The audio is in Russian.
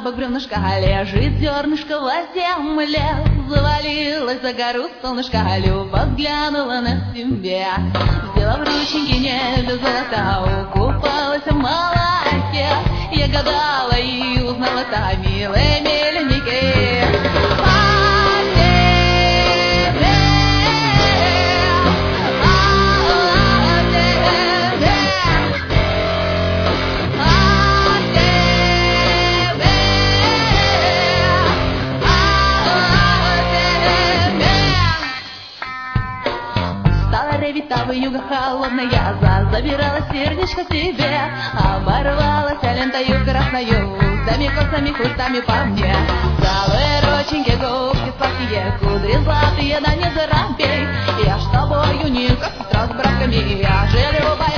бок бревнышка, лежит зернышко во земле. Завалилась за гору солнышко, любовь взглянула на себя. Взяла в рученьки небе золота, укупалась в молоке. Я гадала и узнала та милая меленькая. Ревита вьюга холодная, забирала сердечко себе, оборвалась лентою красною, устами, косами, кустами по мне. Целые рученьки, губки сладкие, кудри золотые, да не зарампей. Я ж с тобою не как с братками, я же любая.